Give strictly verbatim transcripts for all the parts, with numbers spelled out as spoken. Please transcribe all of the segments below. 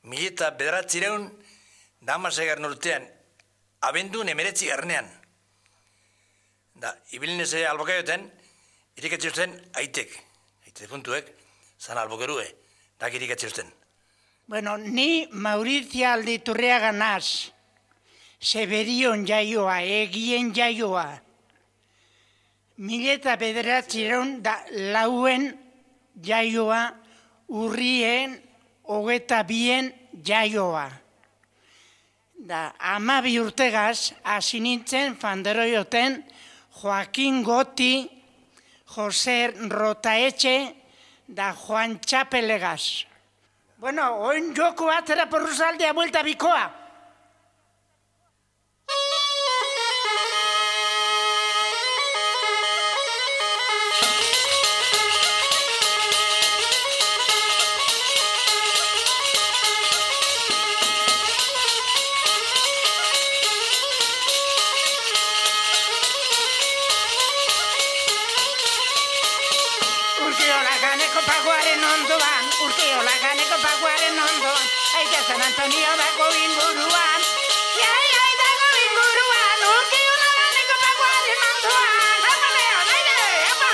mila eta bederatzireun damaseigarren urtean, abendun emeretzi garnean. Da, ibilineze albokaioten, irikatziusten aitek, aite puntuek, zan albokerue, dak irikatziusten. Bueno, ni Maurizia Alditurriaga naz, Seberion jaioa, egien jaioa. Mila eta bederatzireun da lauen jaioa, urrien, hogeta bien jaioa. Da, amabi urtegaz, hasi nintzen fanderoioten Joaquin Goti, Jose Rotaetxe, da Juan Txapelegaz. Bueno, oin joko atera porruzaldea buelta bikoa. San Antonio dago inguruan, jai, jai dago inguruan, urki ulaganeko paguaren ondoan, hapa leo, naide, hapa!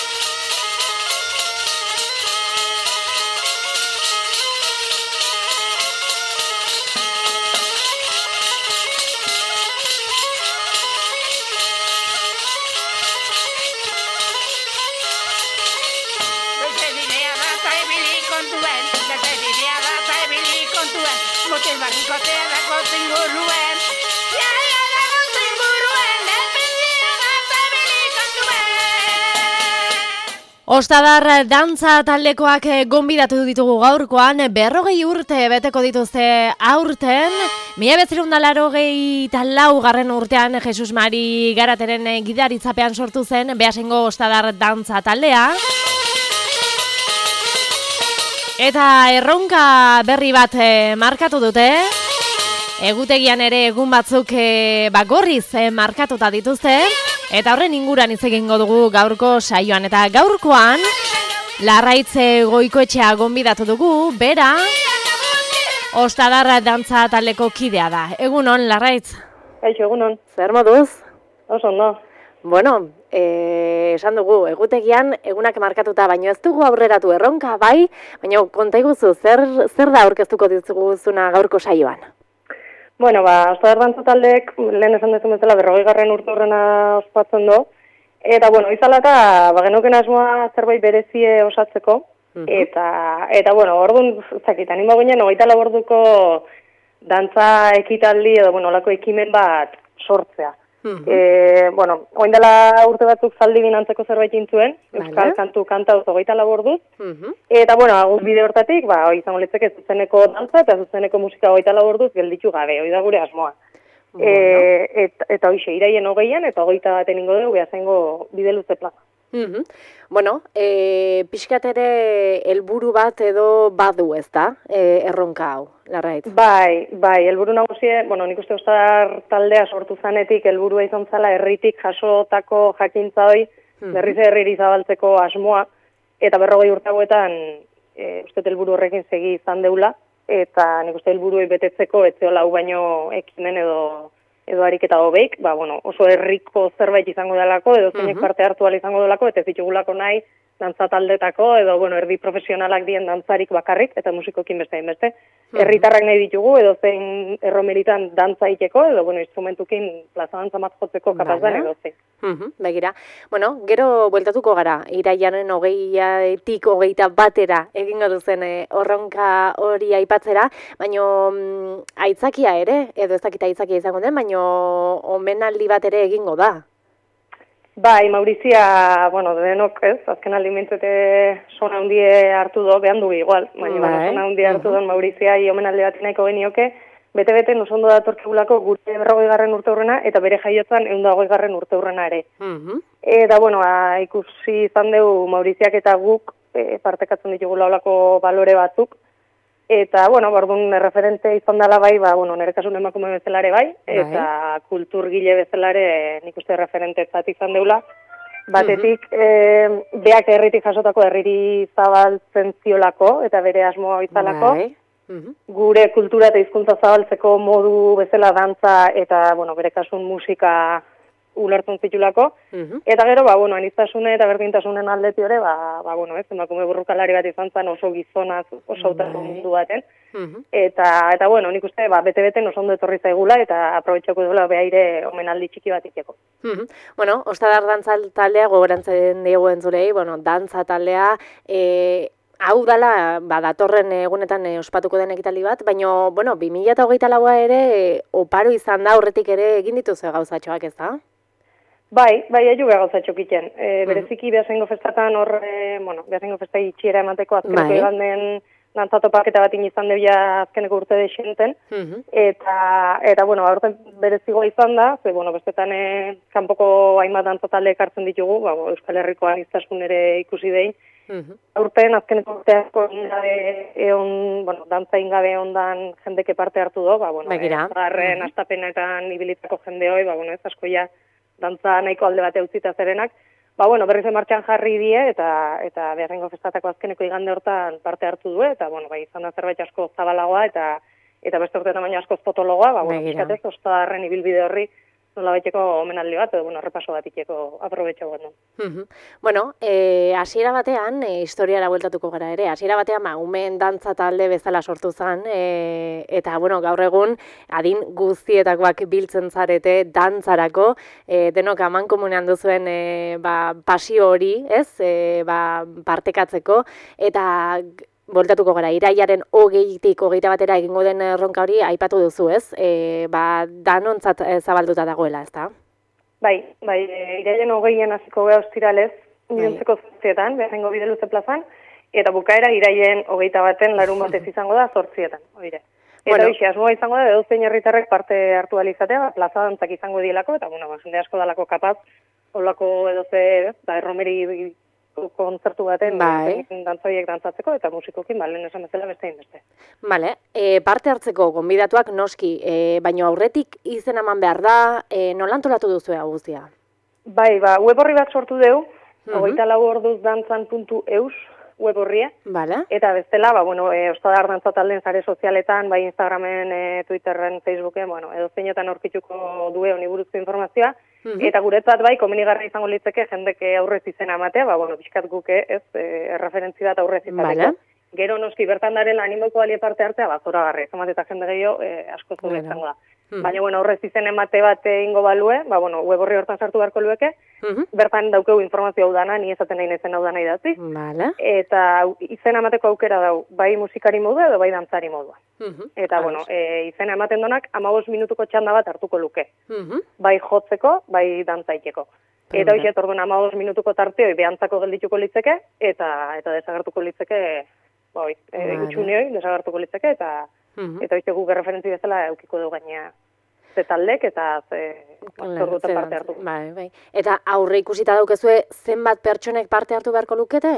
Beste bidea da ta ibili kontuen, beste bidea da ta ibili kontuen, motel barrikotea dago zinguruen, jai, jai dago zinguruen, beste bidea da ta ibili kontuen. Ostadar dantza taldekoak gonbidatu ditugu gaurkoan, berrogei urte beteko dituzte aurten, mila bederatziehun eta laurogeita lau garren urtean Jesus Mari Garateren gidaritzapean sortu zen Beasaingo Ostadar dantza taldea. Eta erronka berri bat e, markatu dute, egutegian ere egun batzuk e, bagorriz e, markatuta dituzte, eta horren inguran hitz egingo dugu gaurko saioan. Eta gaurkoan, Larraitz Goikoetxea gonbidatu dugu, bera, Ostadar dantza taldeko kidea da. Egunon, Larraitz? Kaixo, egunon. Zer moduz? Oso ondo. Bueno, eh, esan dugu, egutegian egunak markatuta, baino ez dugu aurreratu erronka, bai, baina konta iguzu, zer, zer da aurkeztuko dituguzuna gaurko saioan? Bueno, ba, Ostadar dantza taldeek, lehen esan dezun bezala, berrogei garren urte horrena ospatzen do, eta, bueno, izalaka, ba, genuken asmoa zerbait berezie osatzeko, uh-huh. eta, eta, bueno, orduan, zakit, anima ginen, hogeita lau orduko dantza ekitaldi, edo, bueno, olako ekimen bat sortzea. Uh-huh. E, bueno, oin dela urte batzuk zaldi binantzeko zerbait intzuen, Euskal vale. Kantu kanta hogeita lau orduz. Uh-huh. Eta, bueno, agur bide hortatik, ba, hoi izango litzeke zuzeneko dantza eta zuzeneko musika hogeita lau orduz gelditu gabe, hoi da gure asmoa. Bueno. E, et, eta hoixe, iraien hogeian eta hogeita baten ingo dugu, Beasaingo bide luze plaza. Uh-huh. Bueno, e, pixkat ere helburu bat edo badu ez da, e, erronka hau, Larraitz? Bai, bai, helburu nagusie, bueno, nik uste Ostadar taldea sortu zanetik, helburua izan zala herritik jasotako jakintza hoi, uh-huh. berriz herriri zabaltzeko asmoa, eta berrogei urte hauetan, e, uste helburu horrekin segi izan deula, eta nik uste helburuei betetzeko, etzeola hau baino ekimen edo edo ariketa hobeik, ba, bueno, oso herriko zerbait izango delako, edo zeinek uh-huh. parte hartu ala izango delako, eta ez ditugulako nahi dantza taldetako, edo, bueno, erdi profesionalak dien dantzarik bakarrik, eta musikokin beste beste. Uh-huh. Herritarrak nahi ditugu, edo zein erromeritan dantza iteko, edo, bueno, instrumentukin plaza dantza mat jotzeko kapaz den, edo zein. Uh-huh. Begira, bueno, gero bueltatuko gara, iraiaren hogeiatik hogeita batera egingo duzen e, horronka hori aipatzera, baino mm, aitzakia ere, edo ez dakita aitzakia izango den, baino omenaldi bat ere egingo da. Bai, Maurizia, bueno, denok ez, azken aldi mintzete sona hundie hartu do, behan dugu igual, baina bai. bueno, sona hundie hartu uh-huh. do Maurizia omenaldi bat nahiko genioke, bete-bete nosondo datorkegulako gure berrogei garren urte hurrena, eta bere jaiotzan ehun eta hogei garren urte hurrena ere. Uh-huh. Eta, bueno, a, ikusi izan dugu Mauriziak eta guk e, partekatzen ditugula olako balore batzuk, eta, bueno, bordun referente izan dela bai, ba, bueno, nire kasun emakume bezalare bai, eta bai. Kulturgile bezalare nik uste referente zat izan deula. Batetik, uh-huh. e, beak herritik jasotako herriri zabaltzen ziolako, eta bere asmoa izalako, bai. Mhm. Gure kultura eta hizkuntza zabaltzeko modu bezala dantza eta, bueno, bere kasun musika ulertzen zitulako. Uh-huh. Eta gero, ba, bueno, aniztasune eta berdintasunen aldeti ere, ba, ba, bueno, ez, emakume burrukalari bat izan zen oso gizonaz, oso autako mundu baten. Uh-huh. Eta, eta, bueno, nik uste, ba, bete-beten oso ondo etorri zaigula eta aprobetxako duela behaire omenaldi txiki bat iteko. Uh-huh. Bueno, Ostadar dantza taldea gogorantzen diegu entzulei, bueno, dantza taldea, e... hau dala, ba, datorren egunetan e, ospatuko den ekitaldi bat, baina, bueno, bi mila hogeita laua ere e, oparo izan da, horretik ere egin dituzu gauzatxoak, ez da? Bai, bai, aiu beha gauzatxok iten. E, bereziki behasengo festatan hor, e, bueno, behasengo festa itxiera emateko azkeneko bai. Iganden dantzatopaketa bat izan debia azkeneko urte desenten. Uh-huh. Eta, eta, bueno, aurten berezigoa izan da, ze, bueno, bestetan e, kanpoko hainbat dantzatalde ekartzen ditugu, ba, Euskal Herriko aniztasun ere ikusi dein. Uh-huh. Aurten azkeneko urteako ingabe eon, bueno, dantza ingabe ondan jendeke parte hartu do, ba, bueno, garren uh-huh. astapenetan ibilitako jende hoi, ba, bueno, ez askoia dantza nahiko alde bate utzita zerenak, ba, bueno, berriz martxan jarri die, eta eta beharrengo festatako azkeneko igande hortan parte hartu du, eta, bueno, bai, izan da zerbait asko zabalagoa, eta eta beste urteetan baina asko potologoa, ba, bueno, pixkatez, Ostadarren ibilbide horri, nola baiteko omenaldi bat, edo, bueno, repaso bat iteko aprobetxo bat. Uh-huh. Bueno, eh, hasiera batean, eh, historiara bueltatuko gara ere, hasiera batean, ma, umen dantza talde bezala sortu zen, eh, eta, bueno, gaur egun, adin guztietakoak biltzen zarete dantzarako, eh, denok aman komunean duzuen eh, ba, pasio hori, ez, eh, ba, partekatzeko, eta Boltatuko gara, iraiaren hogeitik hogeita batera egingo den erronka hori aipatu duzu, ez? E, ba, danontzat e, zabalduta dagoela, ez da? Bai, bai, e, iraiaren hogeien hasiko gara ostiralez, niontzeko zortzietan, behengo bide luze plazan, eta bukaera iraien hogeita baten larun batez izango da zortzietan, oire. Eta bueno, hoxe, asmoa izango da, edozein herritarrek parte hartu alizatea, ba, plaza dantzak izango dielako, eta, bueno, ba, jende asko dalako kapaz, holako edoze, da, erromeri kontzertu baten bai. Dantzoiek dantzatzeko eta musikokin ba, lehen esan bezala beste inbeste. Vale. E, parte hartzeko gonbidatuak noski, e, baino aurretik izen eman behar da, e, nola antolatu duzu ea guztia? Bai, ba, web horri bat sortu deu, uh-huh. hogeita lau orduz dantzan puntu eus web horria. Vale. Eta bestela, ba, bueno, e, Ostadar dantza taldeen sare sozialetan, bai Instagramen, e, Twitterren, Facebooken, bueno, edo zeinetan aurkituko due honi buruzko informazioa, Uh-huh. Eta guretzat bai, komenigarra izango litzeke jendeke aurrez izena amatea, ba, bueno, pixkat guke, ez, e, erreferentzi bat aurrez izateko. Vale. Gero noski bertan daren animoko balie parte hartzea, ba, zora garri, ez eta jende gehiago, e, asko zure bueno. izango da. Uh-huh. Baina, bueno, aurrez izen emate bat ingo balue, ba, bueno, web horri hortan sartu beharko lueke, uh-huh. bertan daukeu informazio hau dana, ni ezaten nahi nezen hau dana idatzi. Vale. Eta izen emateko aukera dau, bai musikari modua edo bai dantzari modua. Uh-huh. Eta, Vale. bueno, e, izena ematen donak amabos minutuko txanda bat hartuko luke. Uh-huh. Bai jotzeko, bai dantzaiteko. Eta hoxe, orduan amabos minutuko tarteoi behantzako geldituko litzeke, eta eta desagertuko litzeke, bai, e, gutxunioi desagertuko litzeke, eta uh-huh. eta hoxe guk referentzi bezala eukiko du gaina ze taldek eta ze zorduta parte hartu. Bai, bai. Eta aurre ikusita daukezue zenbat pertsonek parte hartu beharko lukete?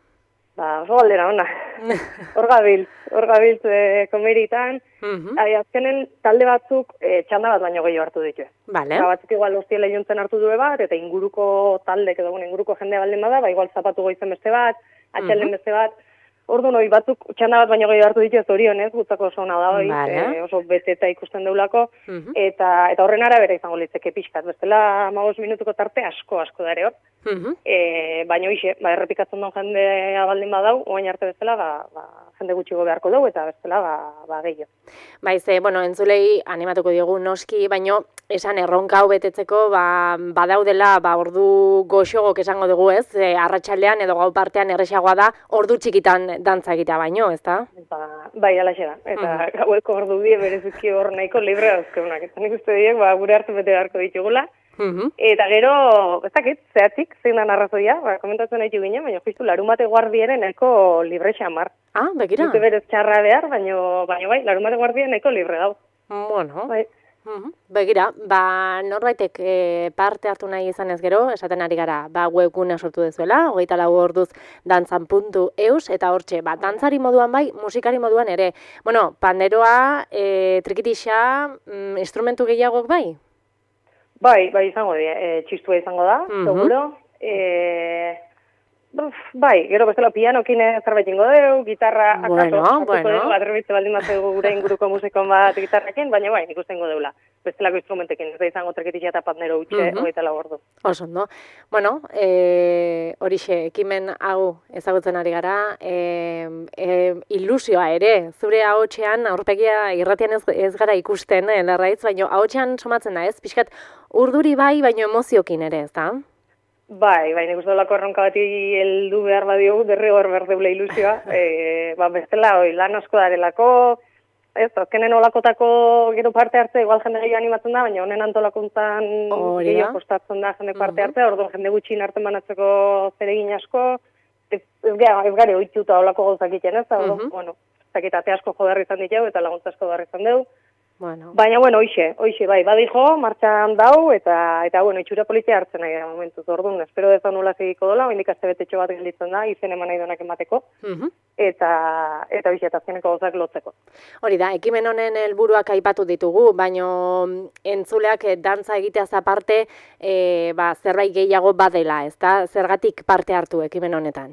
Ba, oso galdera ona. Hor gabiltz, hor gabiltz e, komeritan. Uh-huh. Ai, azkenen talde batzuk e, txanda bat baino gehiago hartu ditu. Vale. Ba, batzuk igual hostiela juntzen hartu du bat, eta inguruko talde, edo inguruko jendea baldin bada, ba, igual zapatu goizen beste bat, atxelen uh-huh. beste bat. Ordu noi batzuk txanda bat baino gehiago hartu ditu ez orionez, gutzako oso ona da hori, vale. e, oso beteta ikusten deulako, uh-huh. eta, eta horren arabera izango litzeke pixkat. Bestela amabos minutuko tarte asko, asko dare hor. Uh-huh. E, baina hoxe, ba, errepikatzen duen jendea baldin badau, oain arte bezala, ba, ba, jende gutxigo beharko dugu, eta bestela, ba, ba gehiago. Baiz, bueno, entzulei animatuko diogu noski, baino esan erronka hau betetzeko, ba, badaudela, ba, ordu goxogok esango dugu ez, e, arratsaldean edo gau partean erresagoa da, ordu txikitan dantza egitea baino, ez da? Ba, bai, alaxe da, eta uh-huh. gaueko ordu die berezuzki hor nahiko libre dauzkeunak, eta nik uste diek, ba, gure hartu bete beharko ditugula. Uh-huh. Eta gero, ez dakit, zehatzik, zein da narrazoia, ba, komentatzen nahi ginen, baina justu larumate guardiaren nahiko libre xamar. Ah, begira. Dute berez txarra behar, baina bai, larumate guardiaren nahiko libre dau. Bueno. Bai. Uh-huh. Begira, ba, norbaitek e, parte hartu nahi izan ez gero, esaten ari gara, ba, webguna sortu dezuela, hogeita lau orduz dantzan puntu eus, eta hortxe, ba, dantzari moduan bai, musikari moduan ere. Bueno, panderoa, e, trikitixa, mm, instrumentu gehiagok bai? Bai, bai izango, e, txistua izango da, uh-huh. seguro. E, Uf, bai, gero bestela pianokin zerbait ingo deu, gitarra, Bueno, akaso, bueno. dugu, atrebitze baldin bat dugu gure inguruko musikon bat gitarrekin, baina bai, nik uste ingo deula. Bestelako instrumentekin, ez da izango treketitxa eta patnero utxe, Mhm. hogeita lau ordu. Oso ondo. Bueno, e, horixe, ekimen hau ezagutzen ari gara, e, e, ilusioa ere, zure ahotsean, aurpegia irratian ez, ez gara ikusten, eh, Larraitz, baina ahotsean somatzen da, ez? Pixkat, urduri bai, baina emoziokin ere, ez da? Bai, bai, nik uste dolako erronka bati heldu behar badiogu, derrigor berdeula ilusioa. e, ba, bestela, oi, lan asko darelako, ez, azkenen olakotako gero parte hartze, igual jende gehiago animatzen da, baina honen antolakuntzan Hori da. gehiago kostatzen da jende parte hartzea, orduan jende gutxin hartzen banatzeko zeregin asko, ez, ez, gara, ez gare oituta olako gauzak egiten, ez, orduan, Mhm. bueno, zakite asko jodarri izan ditu eta laguntza asko jodarri izan dugu. Bueno, Baina, bueno, hoxe, hoxe, bai, badijo, martxan dau, eta, eta bueno, itxura politia hartzen nahi da momentuz, orduan, espero dezan nula segiko dola, oindik aste betetxo bat gelditzen da, izen eman nahi donak emateko, mhm. eta, eta hoxe, eta azkeneko gozak lotzeko. Hori da, ekimen honen helburuak aipatu ditugu, baino entzuleak eh, dantza egiteaz aparte e, ba, zerbait gehiago badela, ez da? Zergatik parte hartu ekimen honetan?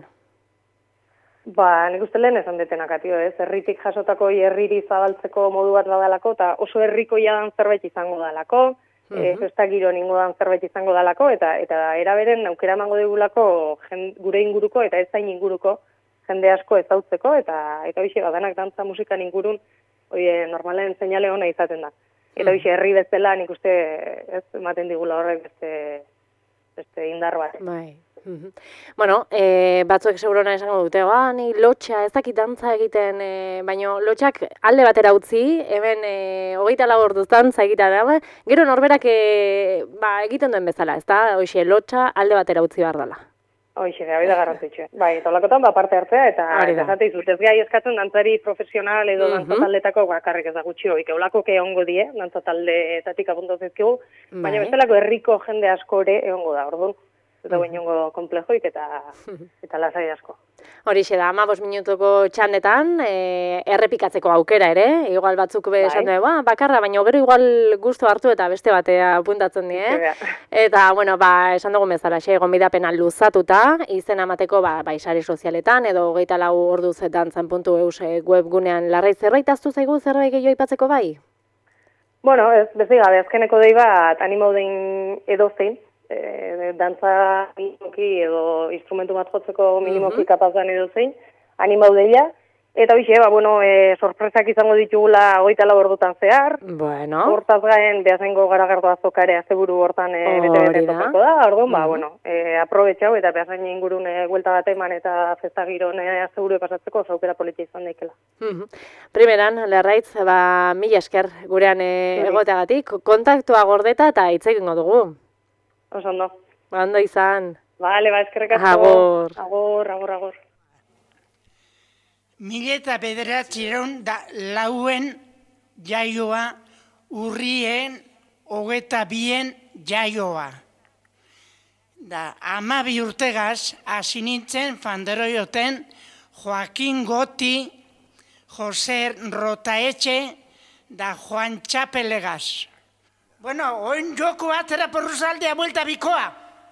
Ba, nik uste lehen esan detenak atio, ez? Herritik jasotako herriri zabaltzeko modu bat badalako, eta oso herriko jadan zerbait izango dalako, mm -hmm. e, festa giro ningo dan zerbait izango dalako, eta eta eraberen aukera emango digulako gure inguruko, eta ez zain inguruko, jende asko ezautzeko, eta eta hoxe, badanak dantza musikan ingurun, oie, normalen seinale ona izaten da. Eta hoxe, herri bezala nik uste ez ematen digula horrek beste, beste indar bat. Bai. Mhm. Bueno, e, batzuek segurona esango dute, ba, ni lotxa, ez dakit dantza egiten, e, baina lotxak alde batera utzi, hemen e, hogeita lau orduz dantza egiten da, gero norberak e, ba, egiten duen bezala, ez da? Hoxe, lotxa alde batera utzi behar dela. Hoxe, hori da garrantzitsua. Bai, eta olakotan ba, parte hartzea, eta Hori da. esate izut, ez gai eskatzen dantzari profesional edo Mhm. dantza taldetako bakarrik ez da gutxi hori, olako egongo die, dantza taldeetatik apuntu zizkigu, baina Bai. bestelako herriko jende asko ere egongo da, orduan. Eta guen jongo komplejoik eta, eta lasai asko. Horixe da, amabos minutuko txandetan, e, errepikatzeko aukera ere, igual batzuk be esan Bai. du, ba, bakarra, baina gero igual gustu hartu eta beste batea apuntatzen die. Hori da. Eta, bueno, ba, esan dugu bezala, xe, gonbidapena luzatuta, izen emateko, ba, bai, sare sozialetan, edo hogeita lau orduz dantzan puntu eus webgunean Larraitz, zerbait aztu zaigu, zerbait gehiago aipatzeko bai? Bueno, ez, bezi gabe, azkeneko dei bat animo dein edozein, e, dantza minimoki edo instrumentu bat jotzeko minimoki Mhm. kapaz dan edozein, animau deia, eta hoxe, ba, bueno, e, sorpresak izango ditugula hogeita lau ordutan zehar, Bueno, hortaz gaen, behazengo garagardo azoka ere azeburu hortan e, Hori bete-bete da. topako da, orduan, ba, Mhm. bueno, e, aprobetxau eta behazen ingurun e, huelta bat eman eta festa giron e, azeburu pasatzeko oso aukera politia izan daikela. mhm. Primeran, Larraitz, ba, mila esker gurean e, Zuri. egoteagatik, kontaktua gordeta eta hitz egingo dugu. Oso ondo. Ba, ondo izan. Bale, ba, eskerrik asko. Agur. Agur, agur, agur. Mila eta bederatzireun da lauen jaioa, urrien hogeta bien jaioa. Da, amabi urtegaz, hasi nintzen fanderoioten Joaquin Goti, Jose Rotaetxe, da Juan Txapelegaz. Bueno, oin joko atera porruzaldea buelta bikoa.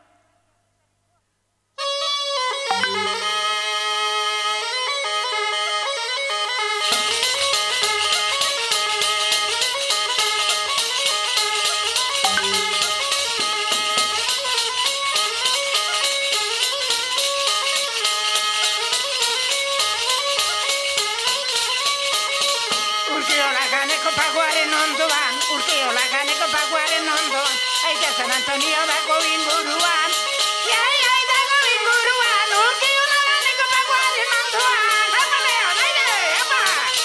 Urkiola ganeko paguaren ondoan, urkiola ganeko paguaren ondoan, aita San Antonio dago inguruan, jai, jai dago inguruan, urkiola ganeko paguaren ondoan, apa leon, aire, apa!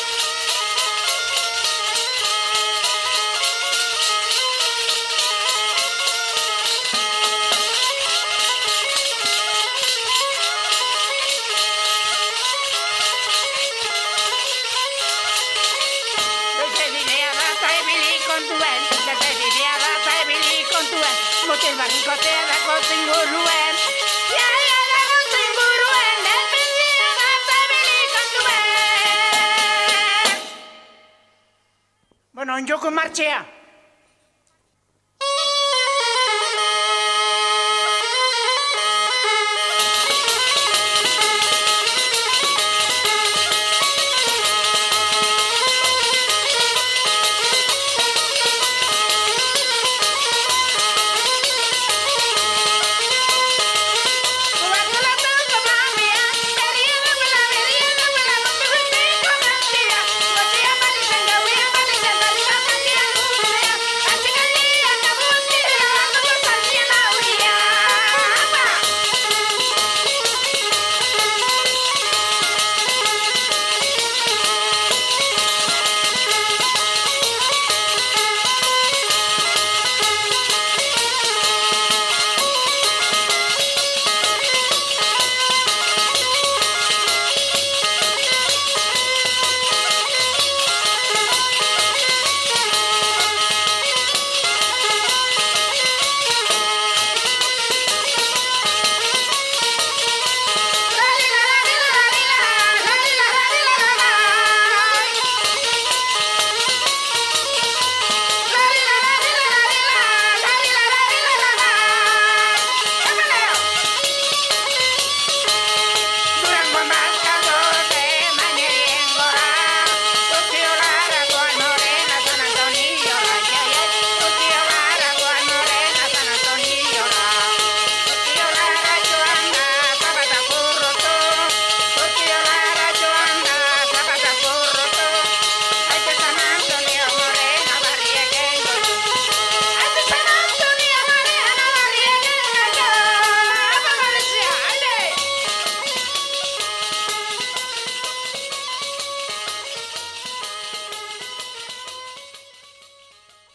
Beste bidea da ta ibili kontuen, beste bidea da ta ibili kontuen, motel barrikotea dago zinguruen, jai, jai dago zinguruen, beste bidea da ta ibili kontuen. Bueno, onjoko martxea.